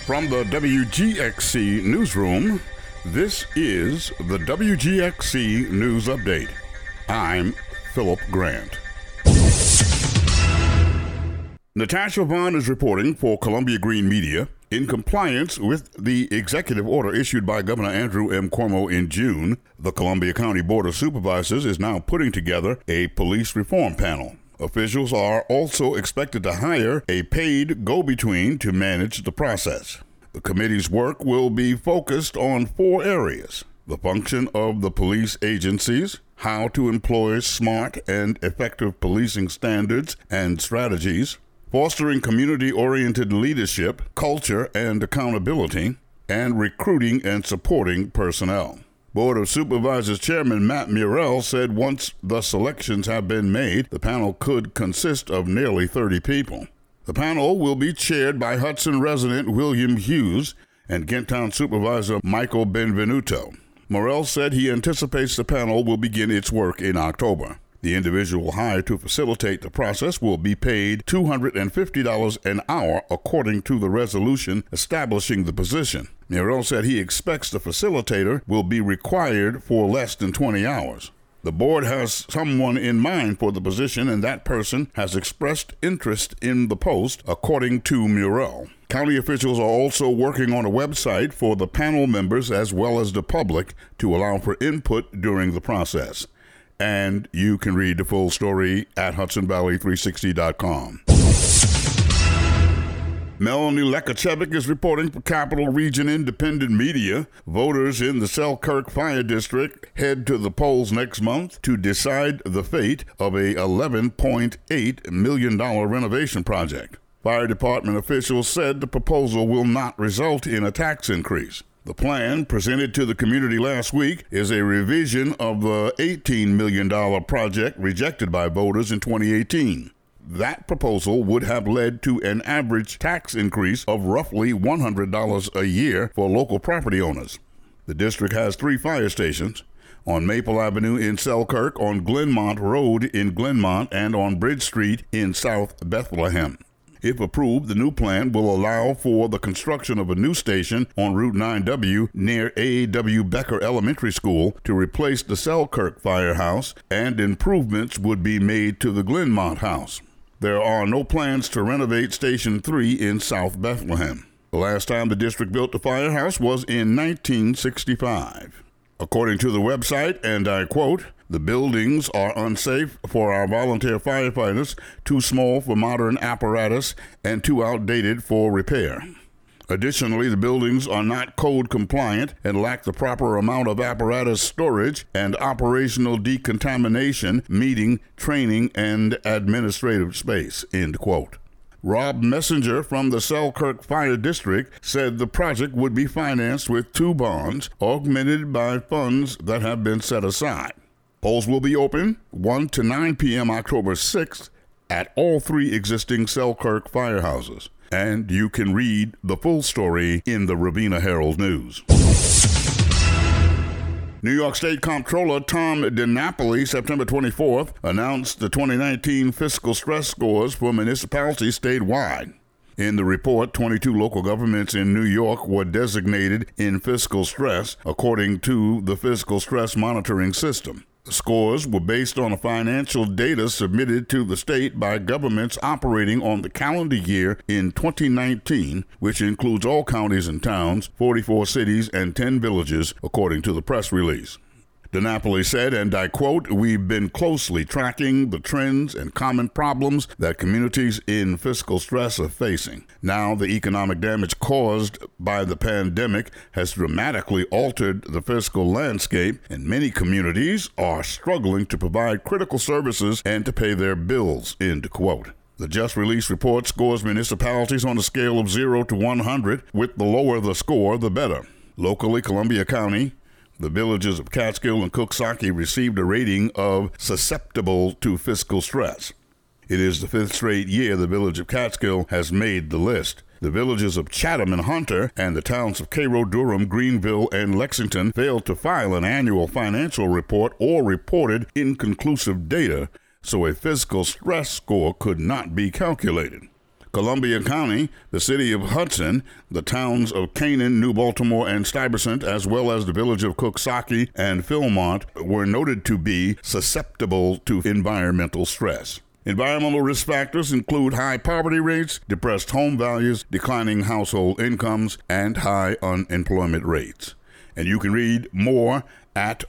From the WGXC newsroom, this is the WGXC News Update. I'm Philip Grant. Natasha Vaughn is reporting for Columbia Green Media. In compliance with the executive order issued by Governor Andrew M. Cuomo in June, the Columbia County Board of Supervisors is now putting together a police reform panel. Officials are also expected to hire a paid go-between to manage the process. The committee's work will be focused on 4 areas: the function of the police agencies, how to employ smart and effective policing standards and strategies, fostering community-oriented leadership, culture, and accountability, and recruiting and supporting personnel. Board of Supervisors Chairman Matt Murrell said once the selections have been made, the panel could consist of nearly 30 people. The panel will be chaired by Hudson resident William Hughes and Kenttown Supervisor Michael Benvenuto. Murrell said he anticipates the panel will begin its work in October. The individual hired to facilitate the process will be paid $250 an hour according to the resolution establishing the position. Murrell said he expects the facilitator will be required for less than 20 hours. The board has someone in mind for the position, and that person has expressed interest in the post, according to Murrell. County officials are also working on a website for the panel members as well as the public to allow for input during the process. And you can read the full story at HudsonValley360.com. Melanie Lekachevic is reporting for Capital Region Independent Media. Voters in the Selkirk Fire District head to the polls next month to decide the fate of a $11.8 million renovation project. Fire department officials said the proposal will not result in a tax increase. The plan, presented to the community last week, is a revision of the $18 million project rejected by voters in 2018. That proposal would have led to an average tax increase of roughly $100 a year for local property owners. The district has 3 fire stations: on Maple Avenue in Selkirk, on Glenmont Road in Glenmont, and on Bridge Street in South Bethlehem. If approved, the new plan will allow for the construction of a new station on Route 9W near A.W. Becker Elementary School to replace the Selkirk Firehouse, and improvements would be made to the Glenmont House. There are no plans to renovate Station 3 in South Bethlehem. The last time the district built the firehouse was in 1965. According to the website, and I quote, "The buildings are unsafe for our volunteer firefighters, too small for modern apparatus, and too outdated for repair. Additionally, the buildings are not code compliant and lack the proper amount of apparatus storage and operational decontamination, meeting, training, and administrative space," end quote. Rob Messenger from the Selkirk Fire District said the project would be financed with 2 bonds, augmented by funds that have been set aside. Polls will be open 1 to 9 p.m. October 6th at all 3 existing Selkirk firehouses. And you can read the full story in the Ravenna Herald News. New York State Comptroller Tom DiNapoli, September 24th, announced the 2019 fiscal stress scores for municipalities statewide. In the report, 22 local governments in New York were designated in fiscal stress, according to the Fiscal Stress Monitoring System. The scores were based on the financial data submitted to the state by governments operating on the calendar year in 2019, which includes all counties and towns, 44 cities, and 10 villages, according to the press release. DiNapoli said, and I quote, "We've been closely tracking the trends and common problems that communities in fiscal stress are facing. Now, the economic damage caused by the pandemic has dramatically altered the fiscal landscape, and many communities are struggling to provide critical services and to pay their bills," end quote. The just released report scores municipalities on a scale of 0 to 100, with the lower the score, the better. Locally, Columbia County, the villages of Catskill and Coxsackie received a rating of susceptible to fiscal stress. It is the 5th straight year the village of Catskill has made the list. The villages of Chatham and Hunter and the towns of Cairo, Durham, Greenville, and Lexington failed to file an annual financial report or reported inconclusive data, so a fiscal stress score could not be calculated. Columbia County, the city of Hudson, the towns of Canaan, New Baltimore, and Stuyvesant, as well as the village of Coxsackie and Philmont, were noted to be susceptible to environmental stress. Environmental risk factors include high poverty rates, depressed home values, declining household incomes, and high unemployment rates. And you can read more at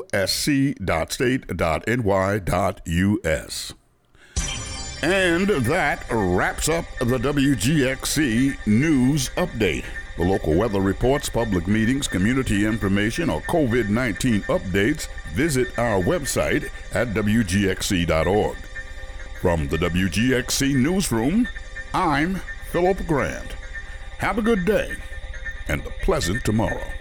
osc.state.ny.us. And that wraps up the WGXC News Update. For local weather reports, public meetings, community information, or COVID-19 updates, visit our website at wgxc.org. From the WGXC Newsroom, I'm Philip Grant. Have a good day and a pleasant tomorrow.